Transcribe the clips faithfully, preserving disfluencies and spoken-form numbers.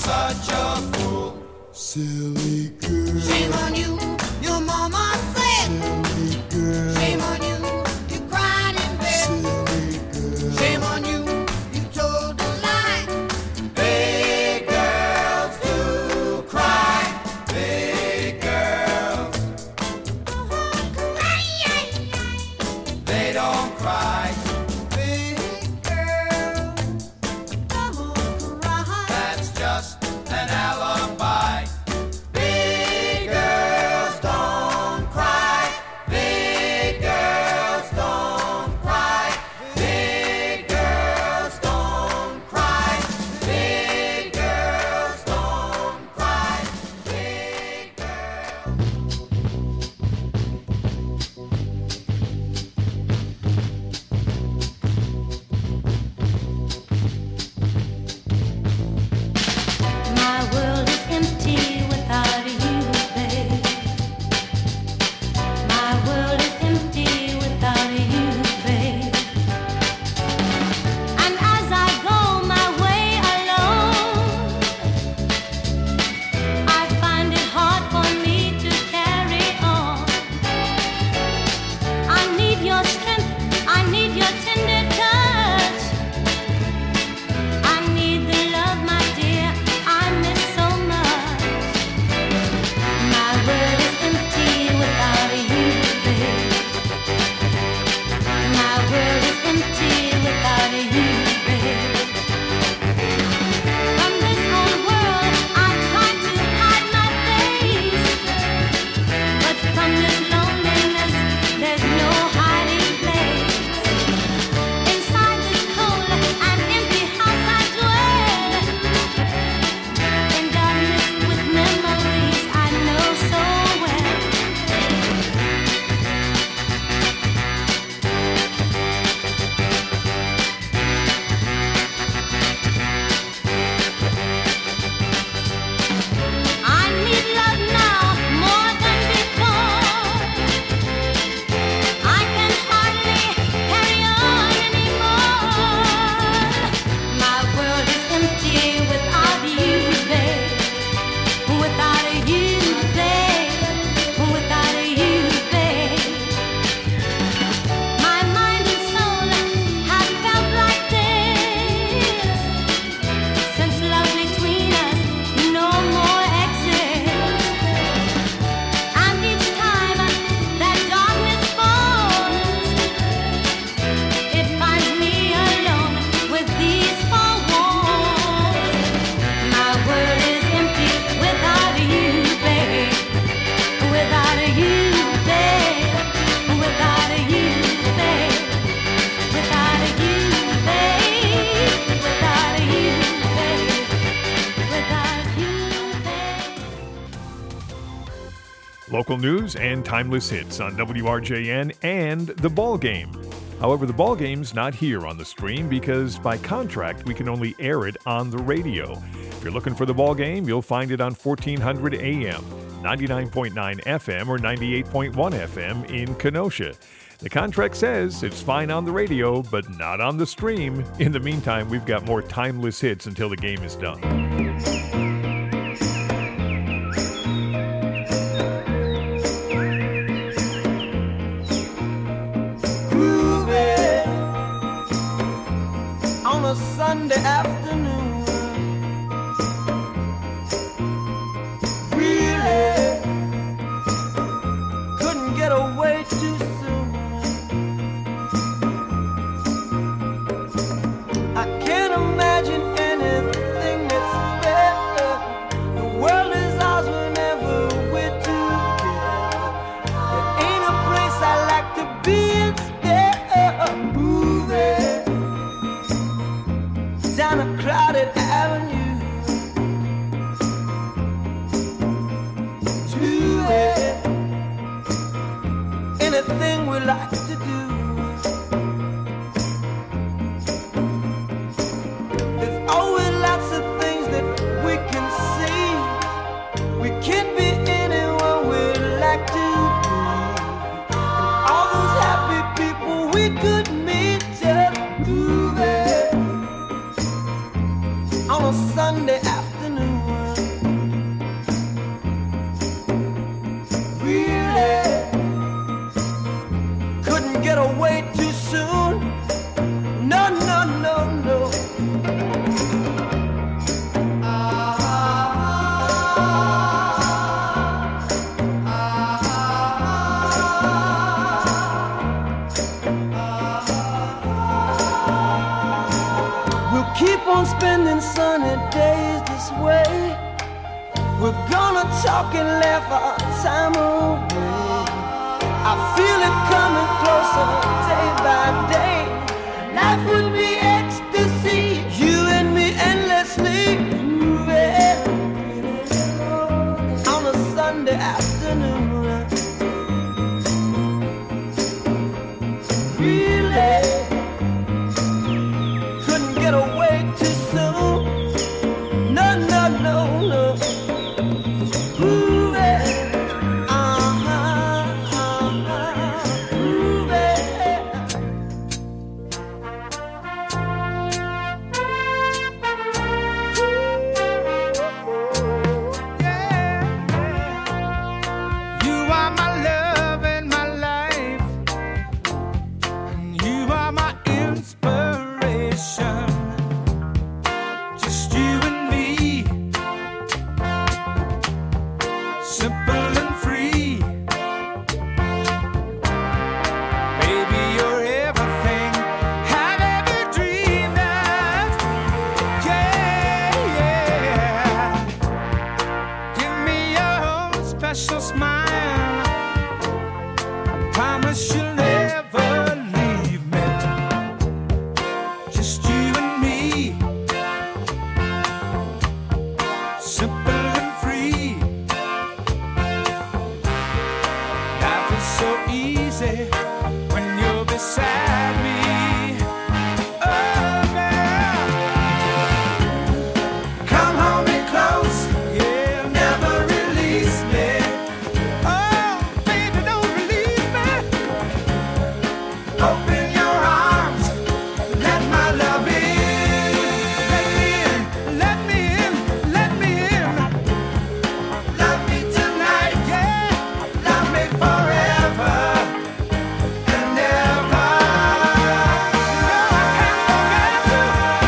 such a fool. Silly girl. Shame on you, your mama said. Silly girl. Shame on you, you cried in bed. Silly girl. Shame on you, you told a lie. Big girls do cry. Big girls. They don't cry. Big girls don't cry. That's just an alibi. Big girls don't cry. Big girls don't cry. Big girls don't cry. Big girls don't cry. Big girls. My world is empty without you, babe. My world is empty without you, babe. And as I go my way alone, I find it hard for me to carry on. I need your strength, I need your tender touch. I need the love, my dear, I miss so much. My world is empty without you, babe. My world is empty without you, babe. From this whole world, I try to hide my face, but from this loneliness, there's no hiding place. Inside this cold and empty house I dwell, in darkness with memories I know so well. I need love now more than before. I can hardly carry on anymore. My world is empty without you, babe. Without you, babe. Without you, babe. My mind and soul have felt like this since love between us no more exists. And each time that darkness falls, it finds me alone with these four walls. My world is empty without you, babe. Without you, babe. Without you, babe. Without you, babe. Without you, babe. Without you, babe. Local news and timeless hits on W R J N and The Ball Game. However, The Ball Game's not here on the stream because by contract we can only air it on the radio. If you're looking for The Ball Game, you'll find it on fourteen hundred A M, ninety-nine point nine F M, or ninety-eight point one F M in Kenosha. The contract says it's fine on the radio, but not on the stream. In the meantime, we've got more timeless hits until the game is done. Groovy on a Sunday afternoon. Really couldn't get away too soon. I can't imagine anything that's better. The world is ours whenever we're together. There ain't a place I like to be instead of moving down a crowded avenue to it. Anything we like to do. There's always lots of things that we can see. We can't be anyone we'd like to be. And all those happy people we could meet just moving on a Sunday afternoon. on spending sunny days this way. We're gonna talk and laugh our time away. I feel it coming closer day by day. Life would be ecstasy, you and me endlessly moving on a Sunday afternoon. Really couldn't get away too soon. No, no, no, no. Moving, uh-huh, uh-huh, moving. You are my love and my life, and you are my inspiration. Just you and me, simple and free. Baby, you're everything I've ever dreamed of. Yeah, yeah. Give me your own special smile. Promise you'll never leave me. Just you and me, simple and free. Life is so easy when you're beside me. Oh, girl, come hold me close, yeah, never release me. Oh, baby, don't release me. Open your arms, let my love in. Let me in, let me in, let me in. Love me tonight, yeah, love me forever and ever. No, I can't forget you.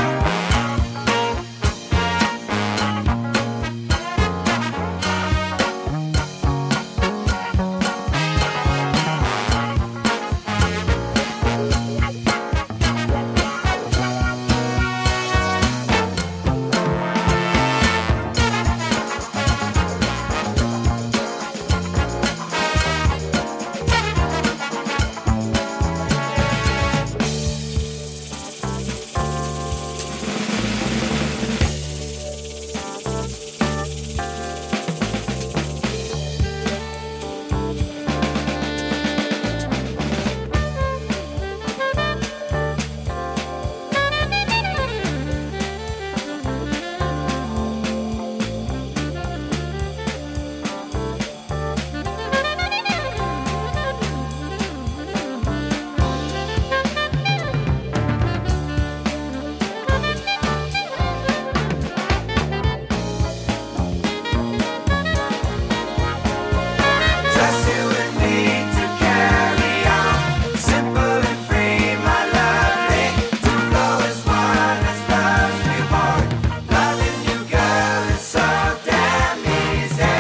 Just you and me to carry on, simple and free, my lovely, to flow as one as love's reborn. Loving you, girl, is so damn easy.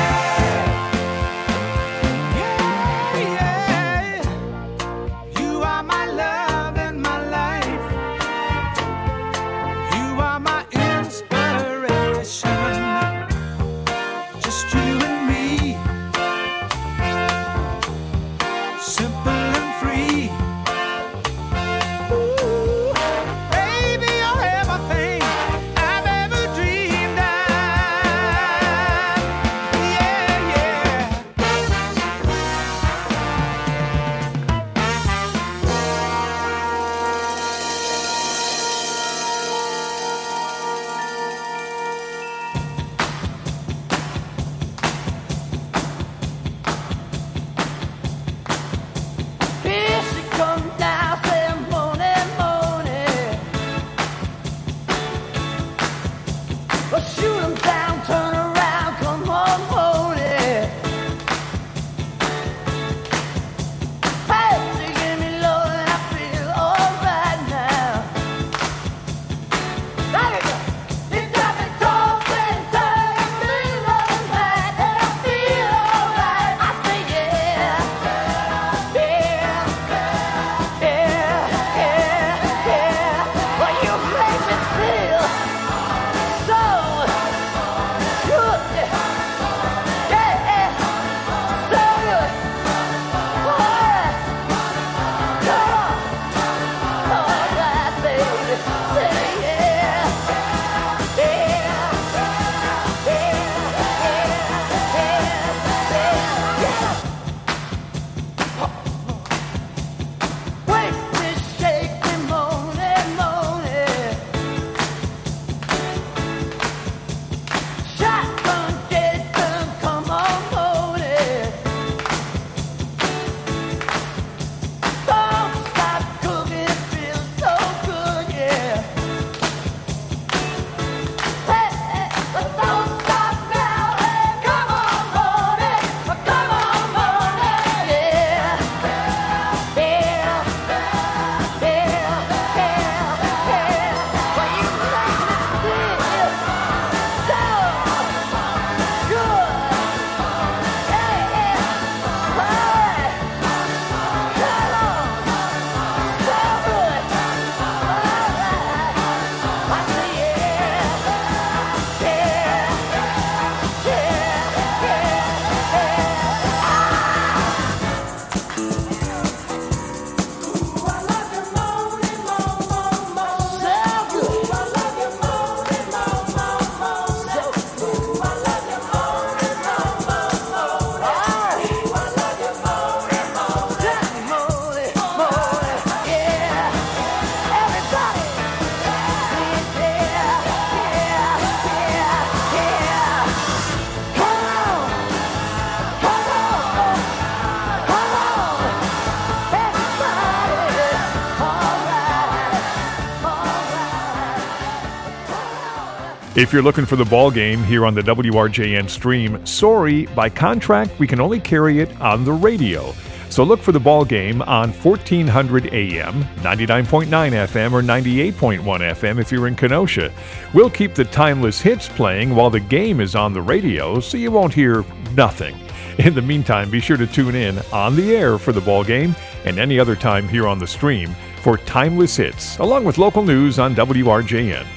Yeah, yeah. You are my love and my life. You are my inspiration. Just you and me, simple and free. Ooh, baby, you're everything I've ever dreamed of. Yeah, yeah. Here she comes now, saying morning, morning. Well, shoot 'em down, turn around, come on, morning. Hey, she give me low and I feel alright now. There you go. You got me tossing, turning me right, and I feel alright. I say yeah, yeah, yeah, yeah, yeah. Well, you make me feel If you're looking for the ball game here on the W R J N stream, sorry, by contract, we can only carry it on the radio. So look for the ball game on fourteen hundred A M, ninety-nine point nine F M, or ninety-eight point one F M if you're in Kenosha. We'll keep the timeless hits playing while the game is on the radio, so you won't hear nothing. In the meantime, be sure to tune in on the air for the ball game and any other time here on the stream for timeless hits, along with local news on W R J N.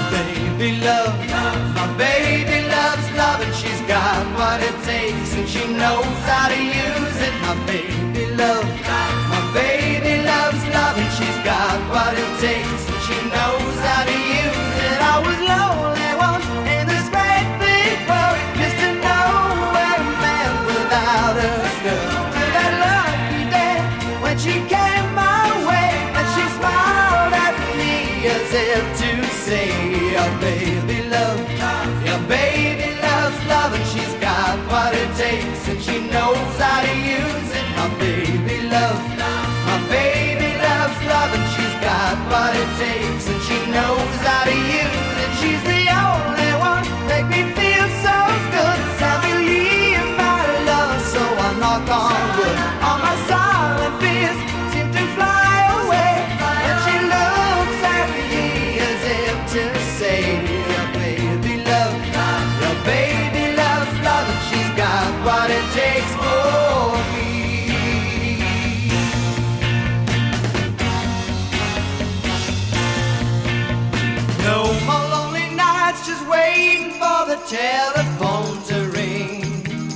baby love. My baby loves love and she's got what it takes and she knows how to use it. My baby love. My baby loves love and she's got what it takes and she knows how to use it. I was lonely once in this great big world, just to know where a man without a girl. To that lucky day when she came my way and she smiled at me as if to say, your baby love, your baby loves love and she's got what it takes and she knows how to use it. My baby love, my baby loves love and she's got what it takes and she knows how to use it. She's the only one make me feel so good. I believe my love, so I knock on wood. All my silent fears seem to fly away when she looks at me as if to say, your baby love, your baby loves love and she's got what it takes for me. No more lonely nights just waiting for the telephone to ring.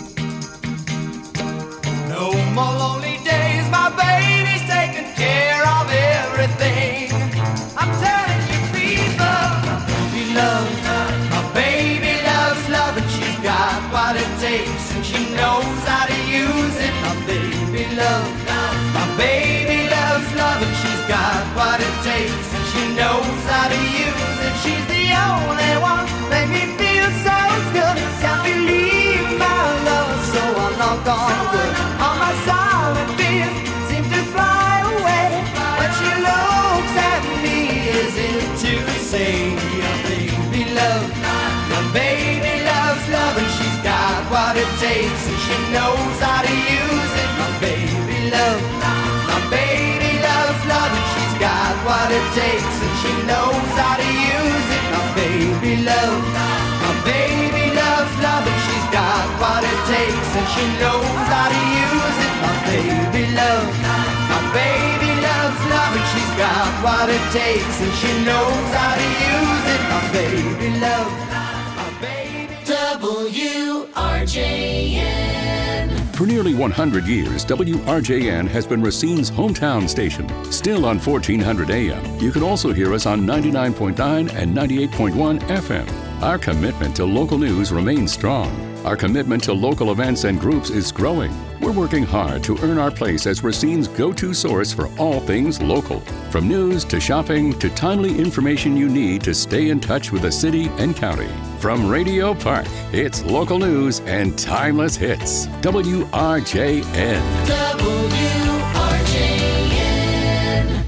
No more lonely days, my baby's taking care of everything. I'm telling you people, my baby loves, my baby loves love and she's got what it takes and she knows how to use it. My baby loves, my baby loves love and she's got what it takes and she knows how to use it. She's the only one make me feel so good. Can't believe my love, so I knock on wood. All my silent fears seem to fly away when she looks at me as if to say, your baby love, your baby loves love and she's got what it takes and she knows how to use it. My baby love, my baby loves love and she's got what it takes and she knows how to use it. My baby love, my baby loves love and she's got what it takes and she knows how to use it. My baby love, my baby loves love and she's got what it takes and she knows how to use it. My baby love, my baby. W R J N. For nearly one hundred years, W R J N has been Racine's hometown station. Still on fourteen hundred A M, you can also hear us on ninety-nine point nine and ninety-eight point one F M. Our commitment to local news remains strong. Our commitment to local events and groups is growing. We're working hard to earn our place as Racine's go-to source for all things local. From news to shopping to timely information you need to stay in touch with the city and county. From Radio Park, it's local news and timeless hits. W R J N. W R J N.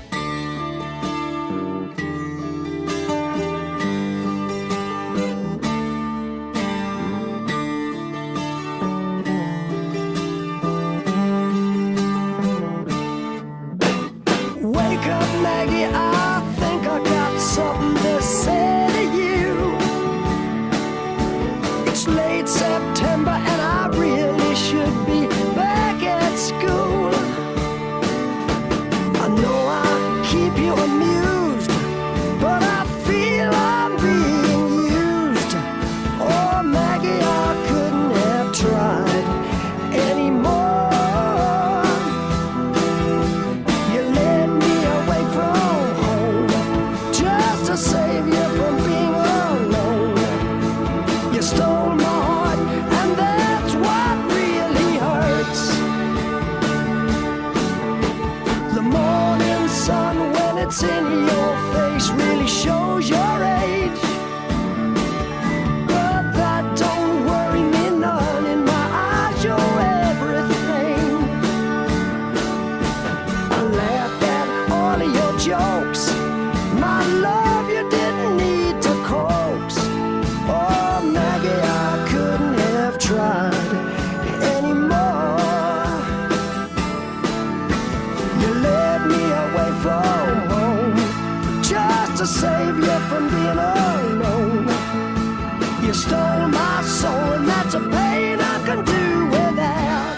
Wake up, Maggie, I think I got something to say to you. It's late September and I really should be back at school. I know I keep you amused, but I feel I'm being used. Oh, Maggie, I couldn't have tried anymore. You led me away from home just to save you from being alone. You stole my heart, and that's what really hurts. The morning sun, when it's in your face, really shows your age. But that don't worry me none. In my eyes, you're everything. I laughed at all of your jokes. My love, you didn't need to coax. Oh, Maggie, I couldn't have tried anymore. You led me away from home just to save you from being alone. You stole my soul, and that's a pain I can do without.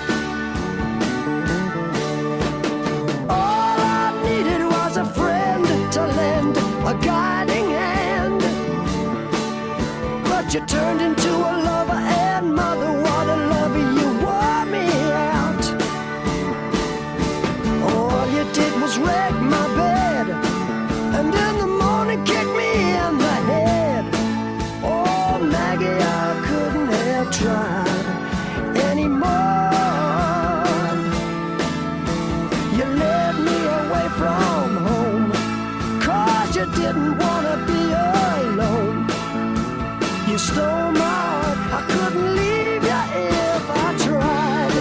All I needed was a friend to lend a guiding hand. You turned into a lover and mother. What a lover, you wore me out. All you did was wreck my bed, and in the morning kick me in the head. Oh, Maggie, I couldn't have tried anymore. You led me away from home, 'cause you didn't want to be alone. You stole my heart, I couldn't leave you if I tried.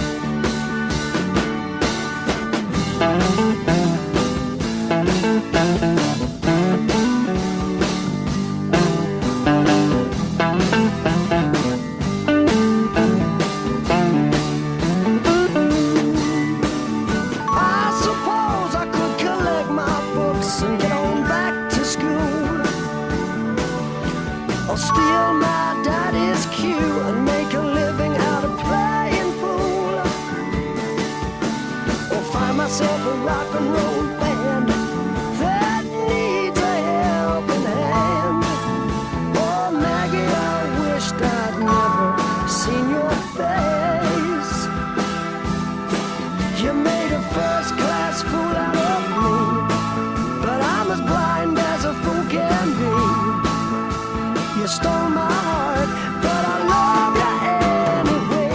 I suppose I could collect my books and get on back to school, or steal my daddy's cue and make a living out of playing pool, or find myself a rock and roll band that needs a helping hand. Oh, Maggie, I wished I'd never seen your face. You made a first-class fool out of me, but I'm as blind as a fool can be. You stole my heart, but I love you anyway.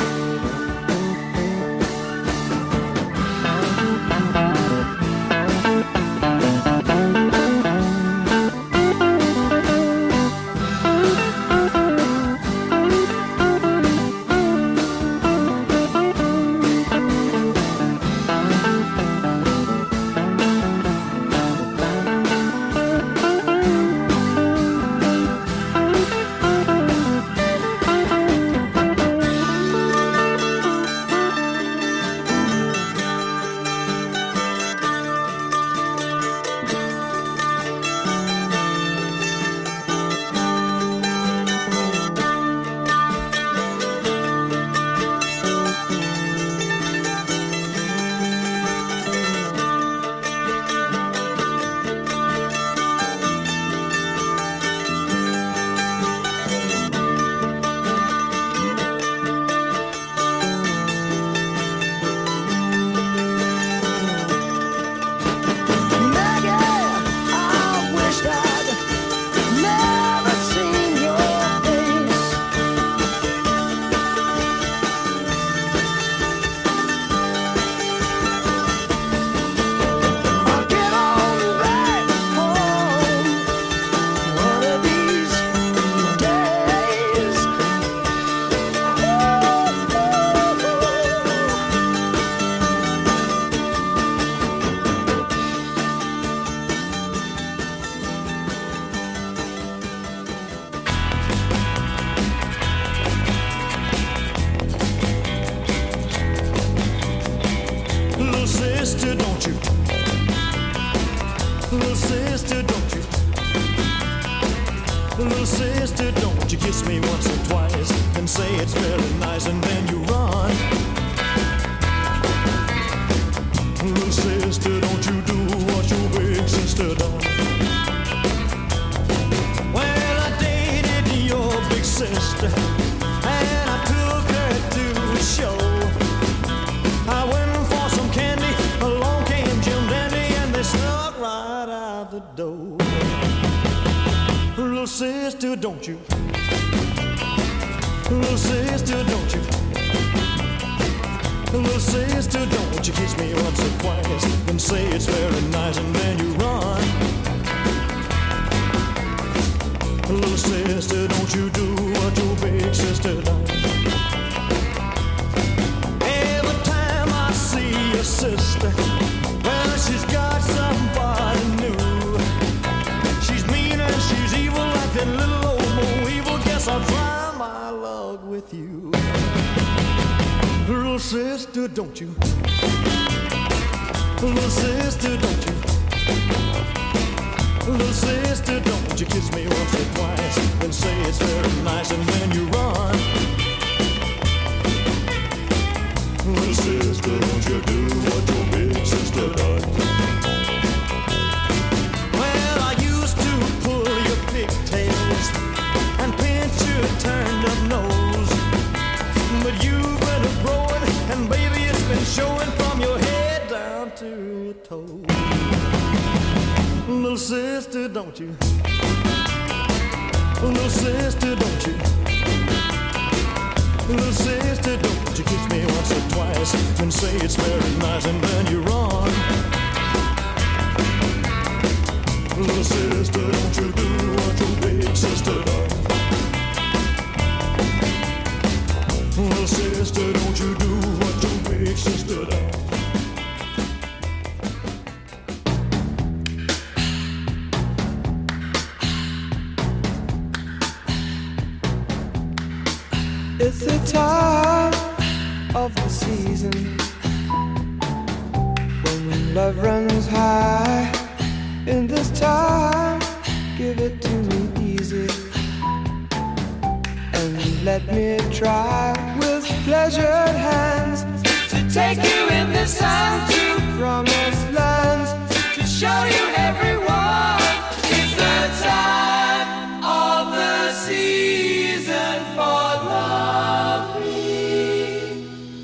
sister, don't you? Little sister, don't you? Little sister, don't you kiss me once or twice and say it's very nice and then you run. Little sister, don't you do what your big sister done. Well, I dated your big sister and I took her to a show. I went for some candy, along came Jim Dandy and they snuck right out the door. Little sister, don't you? Little sister, don't you? Little sister, don't you kiss me once or twice and say it's very nice and then you run. Little sister, don't you do what your big sister done. Every time I see your sister, well, she's got somebody new. She's mean and she's evil like that little old Mo Evil. Guess I'll try my luck with you. Little sister, don't you? Little sister, don't you? Little sister, don't you kiss me once or twice and say it's very nice and then you run. Little sister, don't you do what your big sister done. Well, I used to pull your pigtails and pin Little sister, don't you? Little sister, don't you? Little sister, don't you kiss me once or twice and say it's very nice and then you run. Little sister, don't you do what your big sister does. Little sister, don't you do what your big sister does. It's the time of the season when love runs high. In this time, give it to me easy and let me try with pleasured hands to take you in the sun to promised lands, to show you everyone. It's the time of the season for loving.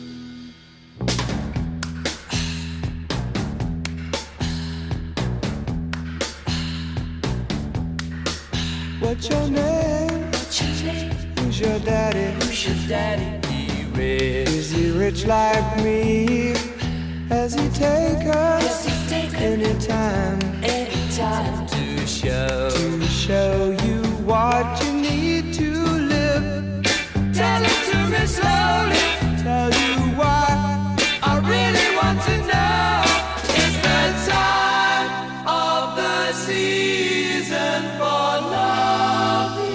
What's your name? What's your name? Who's your daddy? Who's your daddy? He rich. Is he rich like me? Has he take us anytime? Anytime to show to show you what you need to live. Tell it to me slowly. Tell you why I really want to know. It's the time of the season for loving.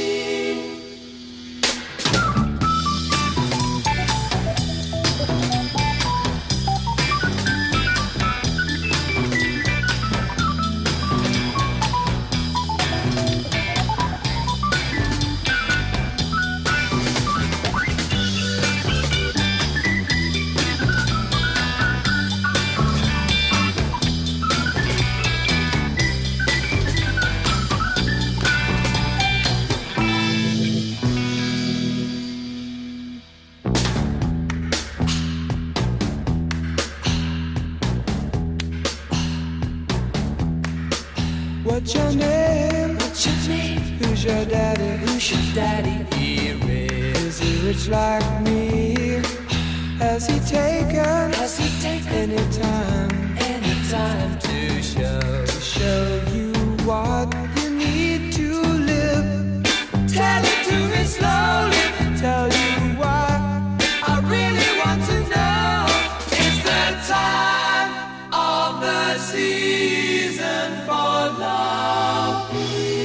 What's your name? What's your name? Who's your daddy? Who's your daddy? He rich. Is he rich like me? Has he taken? Has he taken anytime? Anytime to show to show you what you need to live. Tell it to me slowly. Tell you why I really want to know. It's the time of the season for loving.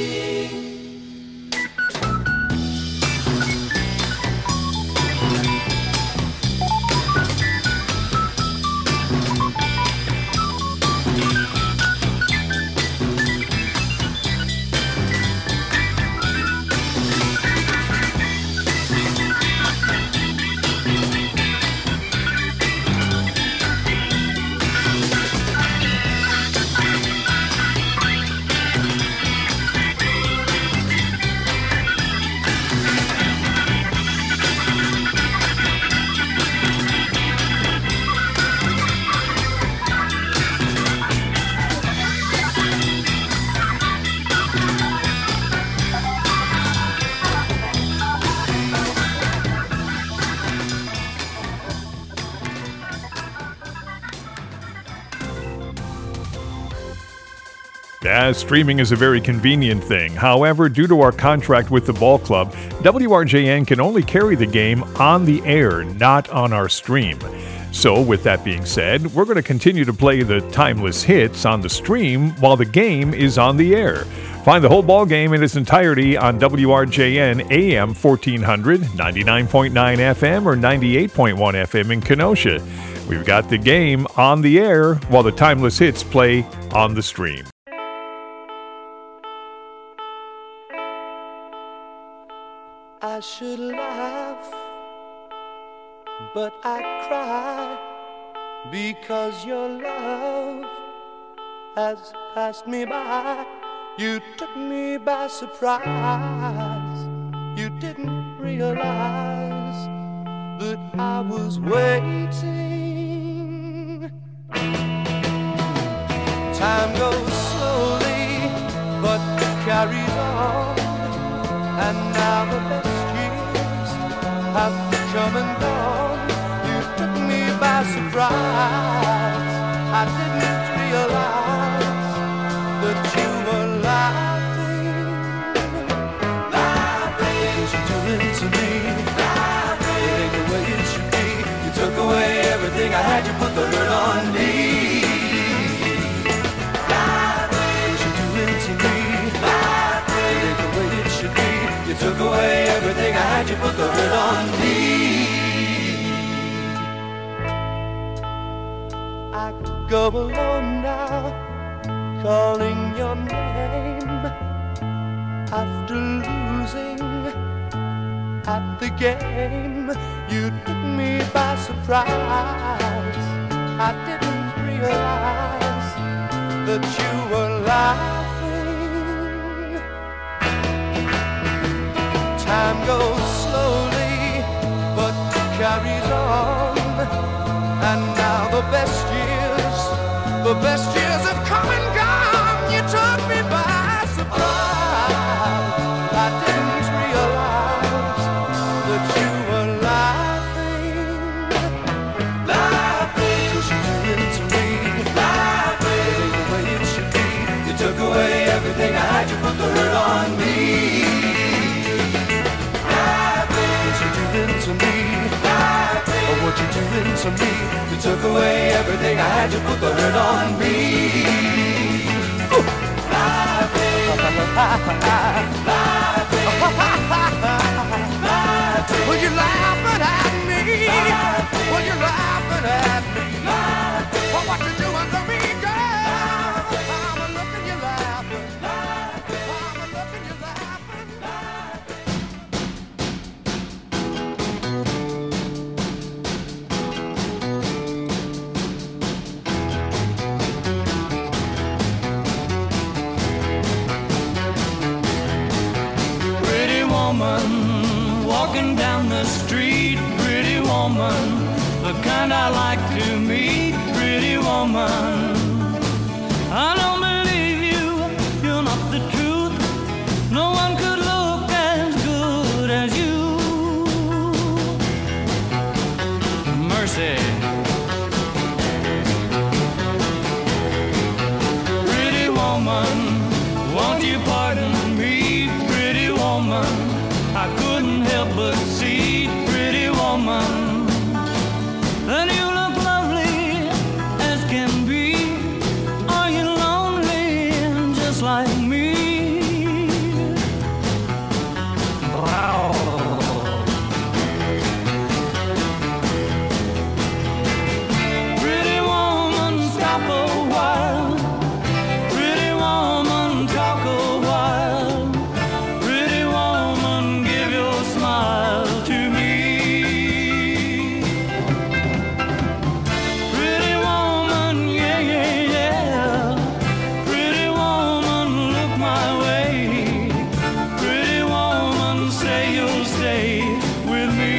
Yeah, streaming is a very convenient thing. However, due to our contract with the ball club, W R J N can only carry the game on the air, not on our stream. So, with that being said, we're going to continue to play the timeless hits on the stream while the game is on the air. Find the whole ball game in its entirety on W R J N A M fourteen hundred, ninety-nine point nine F M, or ninety-eight point one F M in Kenosha. We've got the game on the air while the timeless hits play on the stream. I should laugh, but I cry, because your love has passed me by. You took me by surprise. You didn't realize that I was waiting. Time goes slowly, carries on, and now the best years have come and gone. You took me by surprise. I didn't realize that you were laughing, laughing. 'Cause you're doing to me, laughing. It ain't the way it should be. You took away everything I had. You put the hurt on me. You took away everything I had, you put the hurt on me. I go alone now, calling your name, after losing at the game. You took me by surprise. I didn't realize that you were laughing. Time goes slowly, but carries on. And now the best years, the best years have come and gone. You took me by surprise. I didn't realize that you were laughing, laughing. 'Cause you're doing to me, laughing. It ain't the way it should be. You took away everything I had, you put the hurt on me. To me, oh, what you doing to me? You took away everything I had. You put the hurt on me. Ooh. Laughing, laughing, laughing. Well, you're laughing at me. Well, you're laughing at me. Oh, what you doing to me, girl? I'm a looking, you laughing. I'm a looking, you laughing. Walking down the street, pretty woman, the kind I like to meet, pretty woman. I don't believe you, you're not the truth. No one could look as good as you. Mercy. Pretty woman, won't you pardon me, pretty woman? I couldn't help but see, pretty woman, that you look lovely as can be. Are you lonely just like me? Wow. Pretty woman, stop a while. Pretty woman, talk a while. Pretty woman, give your smile to me. Pretty woman, yeah, yeah, yeah. Pretty woman, look my way. Pretty woman, say you'll stay with me.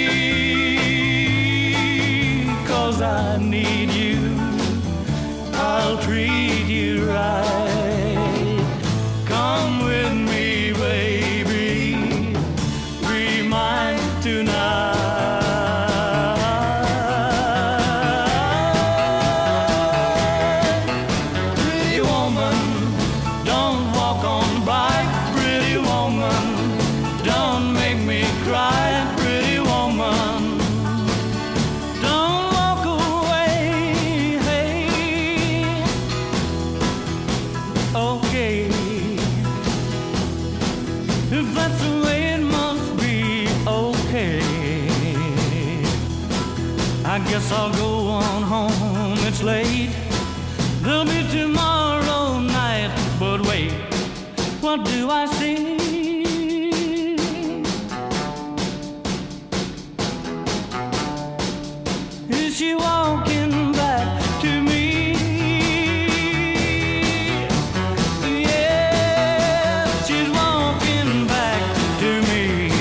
'Cause I need you, I'll treat you right. Come with me, baby, be mine tonight. Pretty woman, don't walk on by. Pretty woman, don't make me cry. Pretty woman, don't walk away. Hey, okay. If that's the way it must be, okay. I guess I'll go on home, it's late. There'll be tomorrow night, but wait, what do I see? Is she walking back to me? Yeah, she's walking back to me.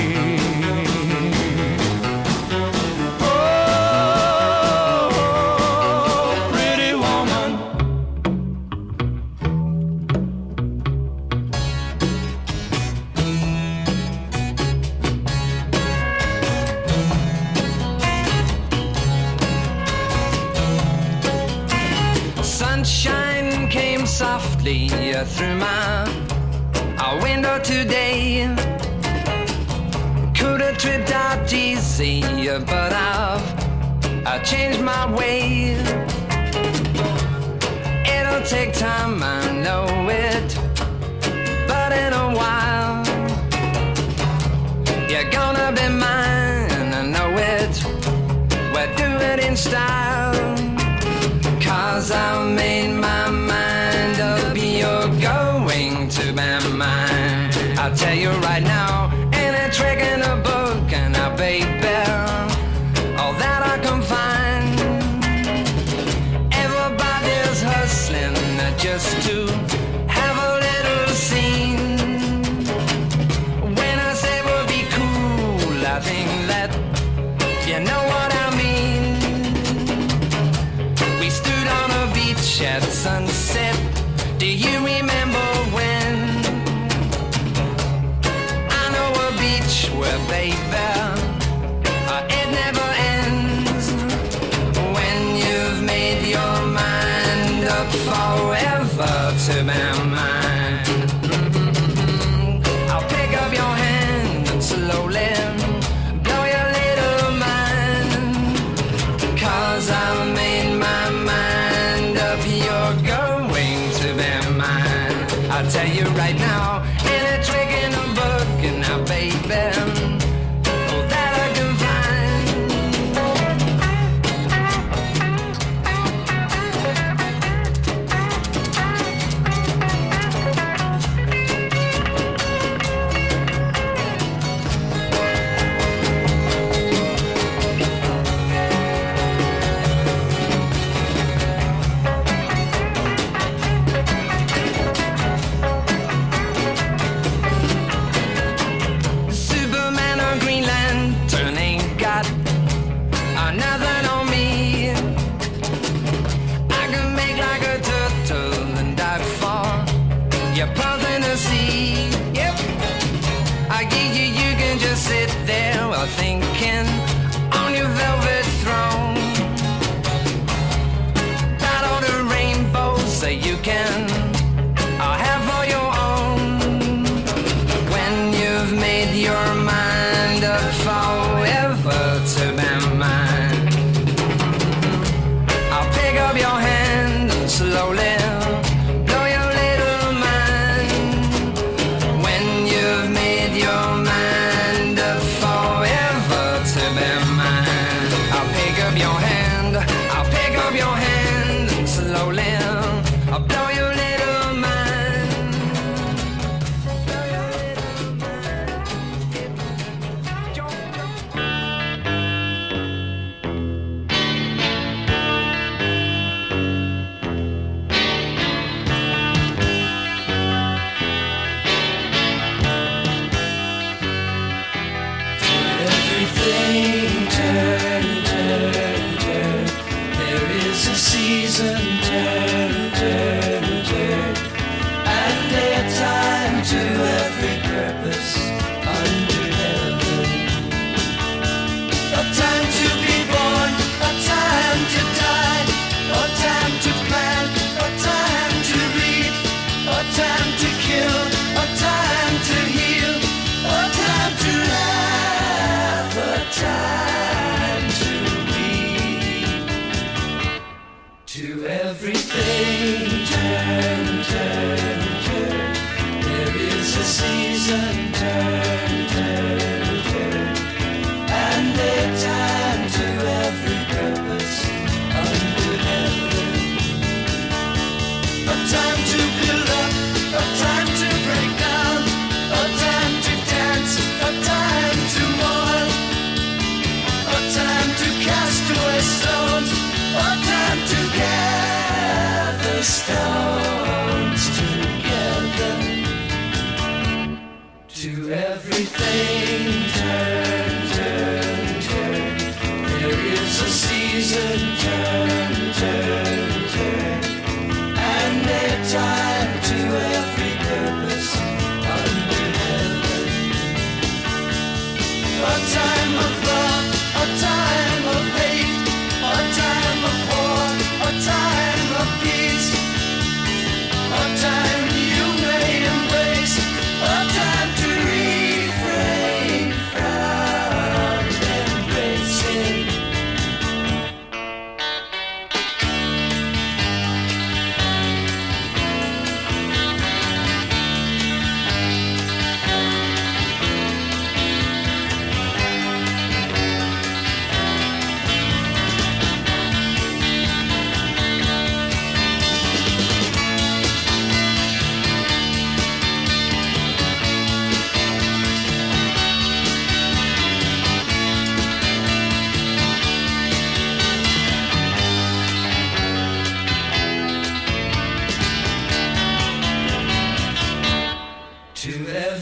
Oh, pretty woman. softly through my uh, window today. Could have tripped out easy, but I've I changed my way. It'll take time, I know it, but in a while you're gonna be mine, I know it. We'll do it in style, 'cause I've made my mind up. You're going to be mine. I'll tell you right now, ain't a trick in a book, and I baby, all that I can find. Everybody's hustling just to have a little scene. When I say we'll be cool, I think that you know what I mean. We stood on a beach at sunset. Do you remember when? I know a beach where, baby, uh, it never ends. When you've made your mind up forever to be mine. Mm-hmm. I'll pick up your hand and slowly blow your little mind. 'Cause I've made my mind up. You're going to be mine. I'll tell you right now, ain't a trick in a book, and now, baby, all that I can find. Superman or Green Lantern ain't got uh, nothing on me. I can make like a turtle and dive for your pearls in the sea. Yep. I give you, you can just sit there while thinking on your velvet throne. That all the rainbows that you can uh, have for your own. When you've made your mind up forever to be mine, I'll pick up your hand and slowly blow your little mind. When you've made your mind up forever to be mine, I'll pick up your hand, I'll pick up your hand and slowly I'll blow your little mind. Blow your little mind. Everything turn, turn, turn. There is a season, turn, turn, turn. And a time to every purpose under heaven. A time to be born, a time to die, a time to plant, a time to reap, a time to kill, a time to heal, a time to laugh, a time to weep. To everything turn, turn, turn. There is a season, turn, turn, turn. And a time to every purpose under heaven. A time to build up, a time to break down, a time to dance, a time to mourn, a time to cast away stones, a time to gather stones together. To everything turn, turn, turn. There is a season, turn, turn, turn. And a time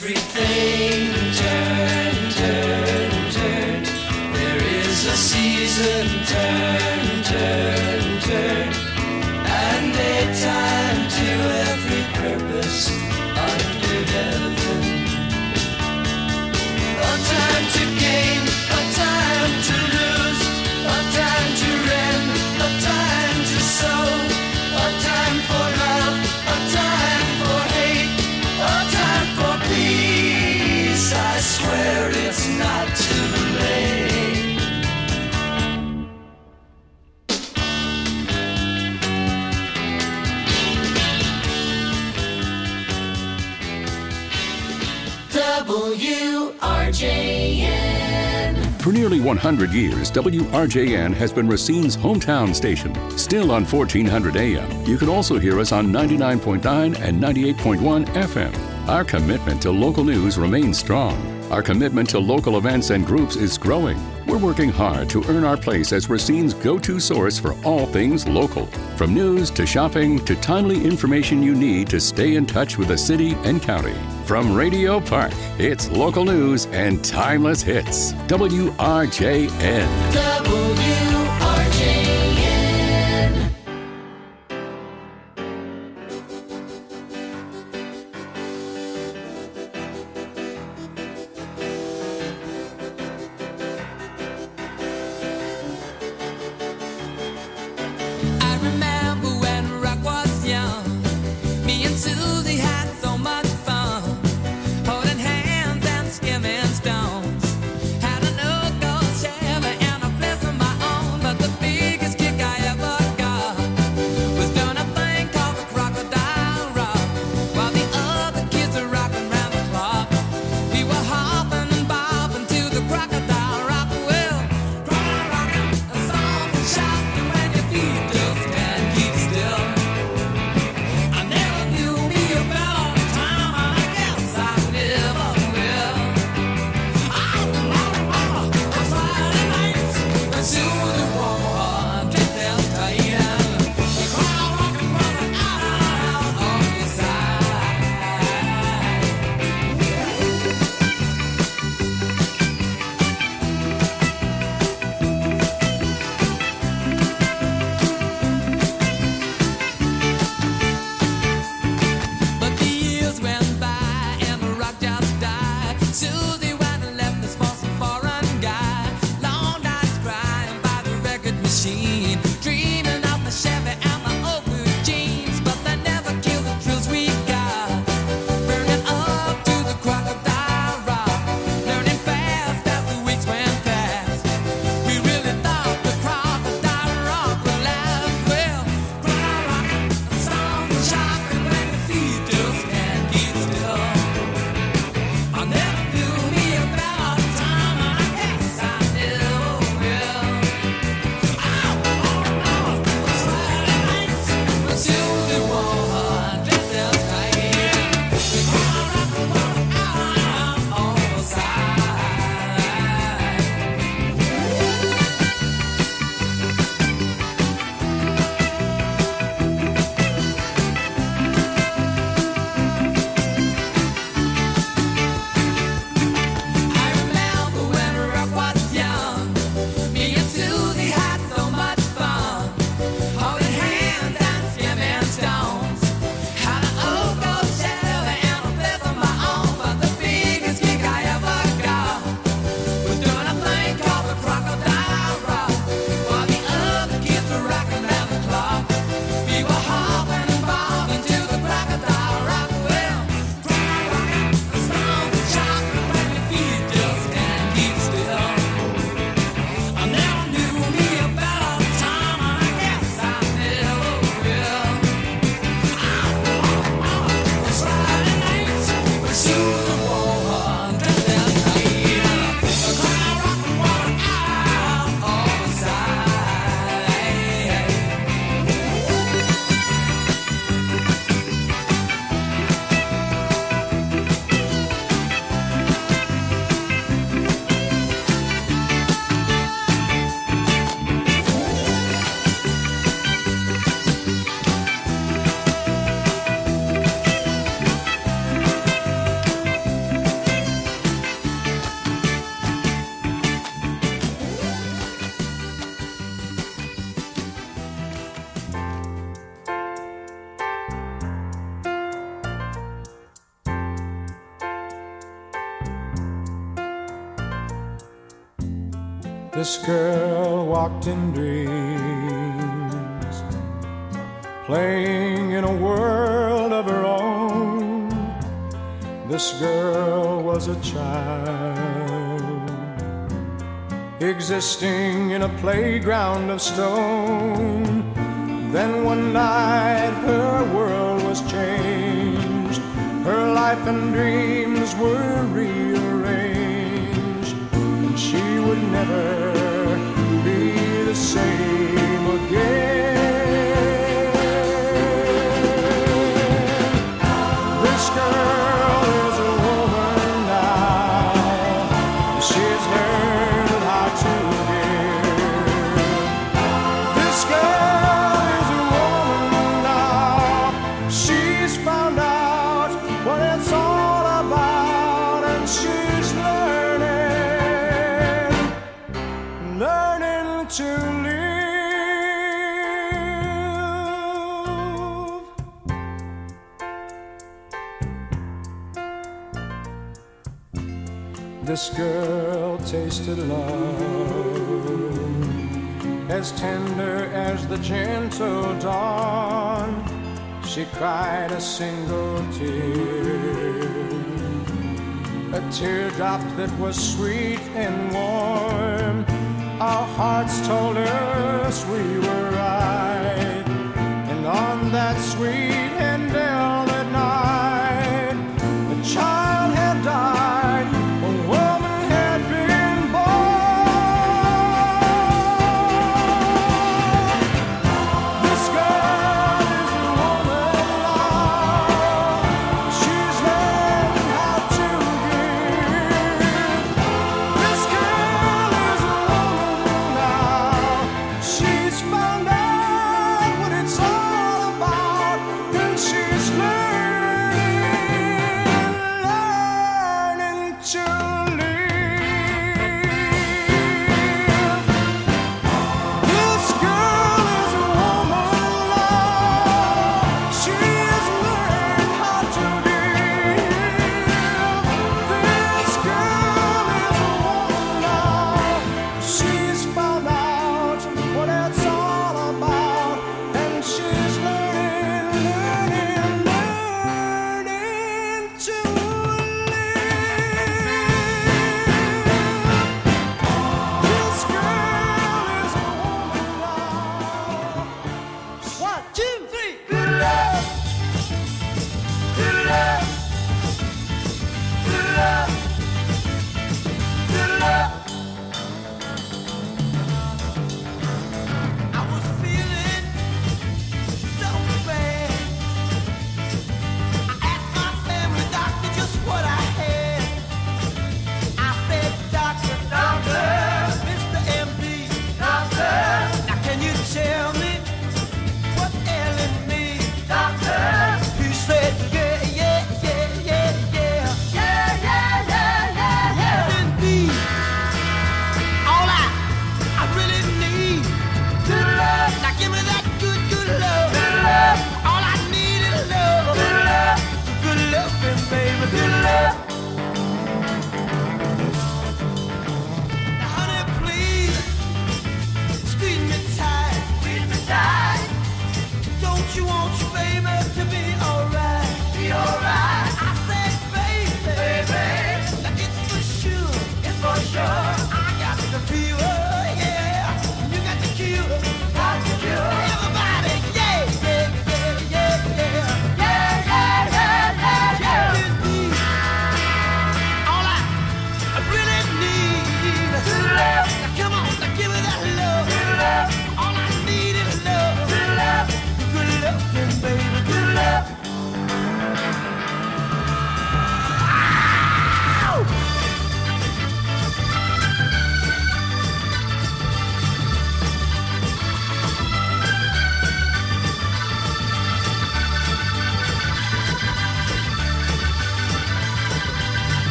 everything turn, turn, turn. There is a season, turn, turn, turn, and a time to every purpose under heaven. A time to gain, a time to lose, a time to rend, a time to sow, a time for love, a time for hate, a time for peace. I swear it's not too late. W R J N. For nearly one hundred years, W R J N has been Racine's hometown station. Still on fourteen hundred A M, you can also hear us on ninety-nine point nine and ninety-eight point one F M. Our commitment to local news remains strong. Our commitment to local events and groups is growing. We're working hard to earn our place as Racine's go-to source for all things local. From news to shopping to timely information you need to stay in touch with the city and county. From Radio Park, it's local news and timeless hits. W R J N. W R J N. I remember when rock was young. Me and Susie had so much fun, holding hands and skimming stones. Had an old gold Chevy and a place of my own. This girl walked in dreams, playing in a world of her own. This girl was a child, existing in a playground of stone. Then one night her world was changed, her life and dreams were rearranged, and she would never be the same again. This girl is a woman now, she's learned how to give. This girl is a woman now, she's found out what it's all about, and she's learning, learning to live. This girl tasted love, as tender as the gentle dawn. She cried a single tear, a teardrop that was sweet and warm. Our hearts told us we were right, and on that sweet and velvet night, a child had died, a woman had been born. This girl is a woman now, she's learned how to give. This girl is a woman now, she's found out what it's all about, and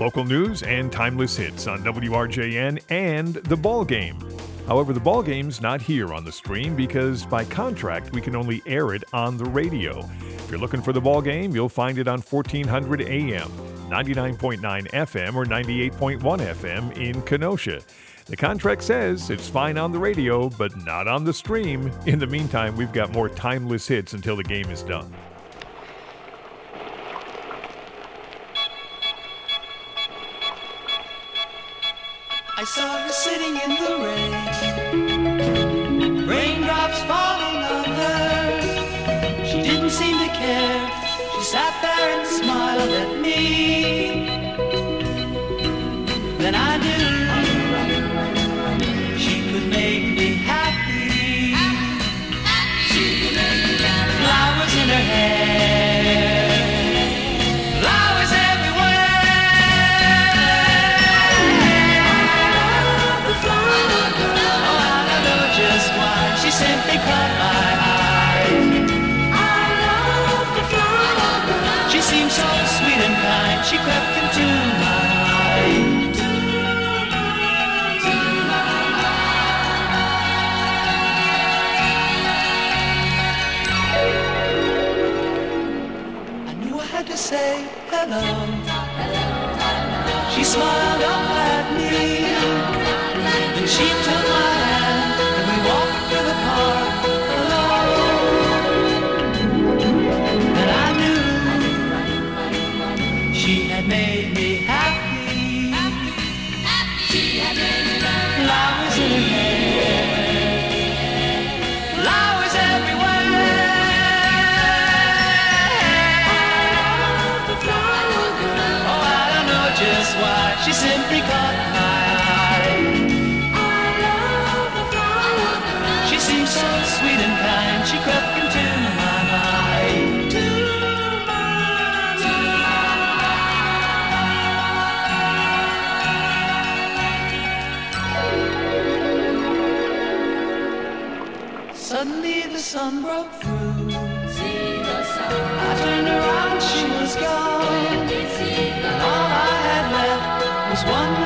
local news and timeless hits on W R J N and The Ball Game. However, The Ball Game's not here on the stream because by contract we can only air it on the radio. If you're looking for The Ball Game, you'll find it on fourteen hundred A M, ninety-nine point nine F M, or ninety-eight point one F M in Kenosha. The contract says it's fine on the radio, but not on the stream. In the meantime, we've got more timeless hits until the game is done. I saw her sitting in the rain, raindrops falling on her. She didn't seem to care. She sat there and smiled at me. Then I knew she could make me happy. Flowers in her hair, flowers she simply caught my eye. I love the flower girl. She seemed so sweet and kind. She crept into my mind. I knew I had to say hello. She smiled up at me. Then she took my hand. Walked through the park alone, and I knew she had made me happy. She had made me happy. Flowers in her hair, flowers everywhere. I love the flower girl. Oh, I don't know just why. She simply caught my eye. She seemed so sweet and kind. She crept into my mind. To my, to my. Suddenly the sun broke through. See the sun. I turned around, she was gone. And all I had left was one